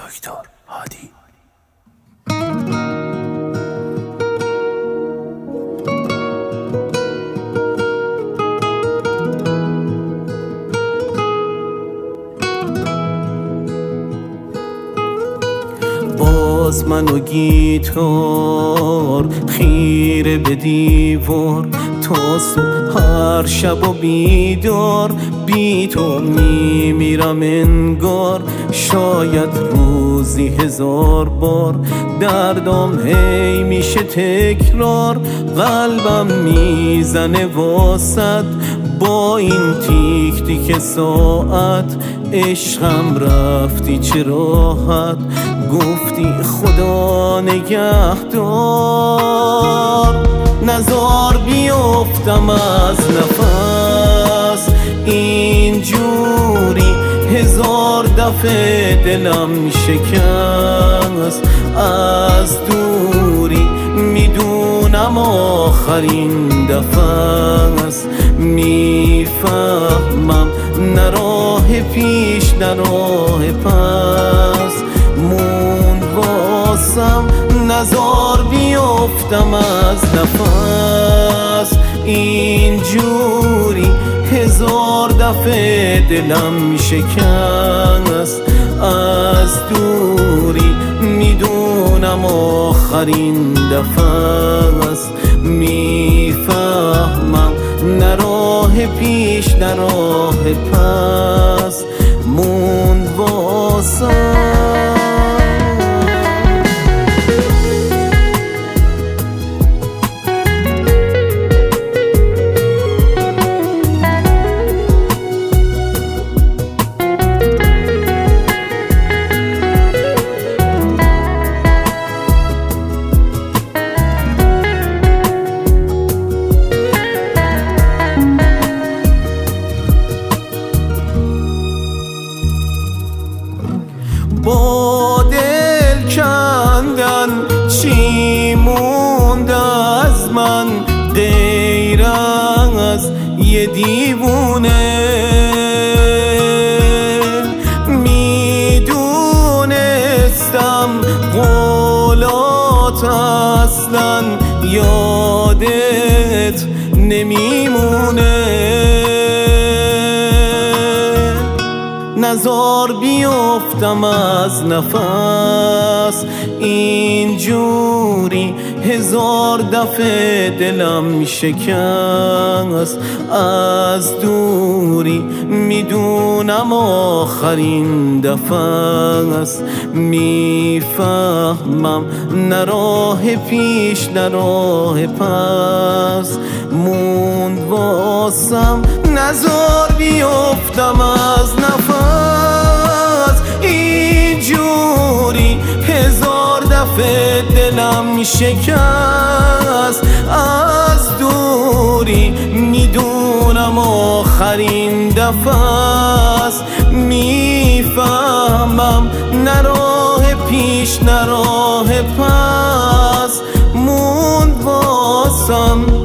دکتر هادی. باز من و گیتار خیره به دیوار، تا صبح هر شب و بیدار بی تو میمیرم انگار. شاید روزی 1000 بار دردم هی میشه تکرار. قلبم میزنه واسد با این تیک تیک ساعت. عشقم رفتی چه راحت، گفتی خدا نگهدار. نزار بیفتم از نفس اینجوری، 1000 دفعه دلم شکست از دوری. میدونم آخرین دفعه است، میفهمم نه راه پیش نه راه پس. موند واسم نزار بیفتم از نفس اینجوری، 1000 دفعه دلم شکست از دوری. میدونم آخرین دفعه است، میفهمم نه راه پیش نه راه پس. موند واسم با دل کندن چی مونده از من غیر از یه دیوونه. میدونستم قولات اصلا یادت نمیمونه. نزار بیفتم از نفس اینجوری، 1000 دفعه دلم شکست از دوری. میدونم آخرین دفعه است، میفهمم نه راه پیش نه راه پس. موند واسم نزار بیفتم از نفس اینجوری، 1000 دفعه دلم شکست از دوری. میدونم آخرین دفعه است، میفهمم نه راه پیش نه راه پس. موند واسم